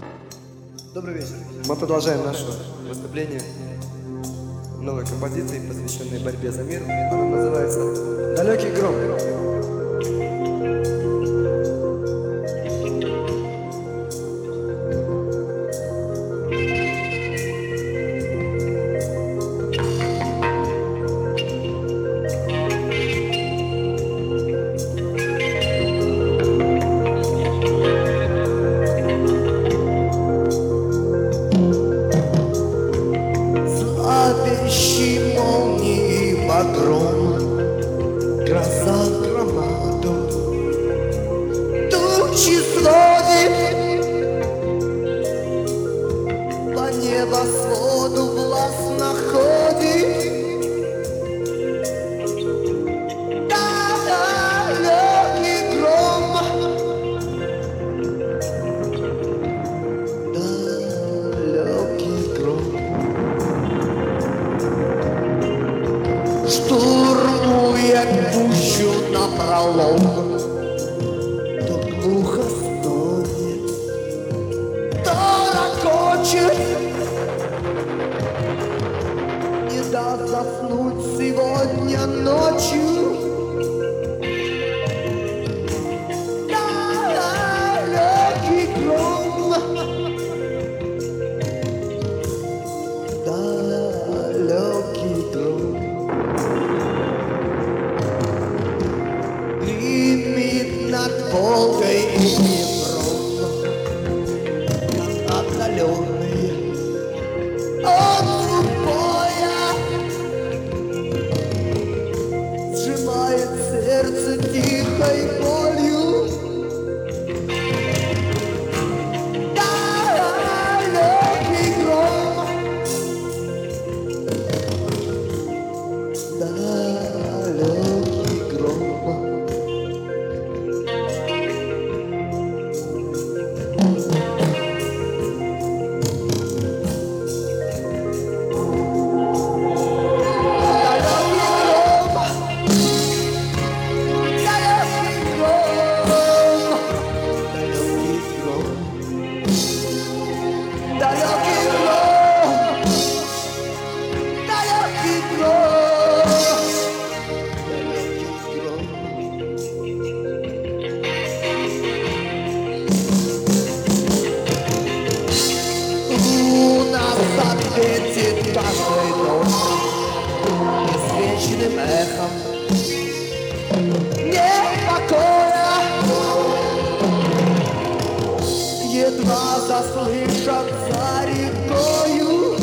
Добрый вечер. Мы продолжаем наше выступление новой композиции, посвященной борьбе за мир. Она называется «Далекий гром». Зловещей молнии багром, гроза громаду, тучи сводит по небосводу, властно ходит. Далекий гром, далекий гром, штурмует пущу напролом, то глухо стонет, то ракочет, не даст заснуть сегодня ночью. Далекий гром, далекий гром, гремит над Волгой и Днепром, отдаленные от боя, сжимает сердце тихой болью. Далекий гром, далекий гром. Ответит каждый дом извечным эхом непокоя, едва заслышат за рекою.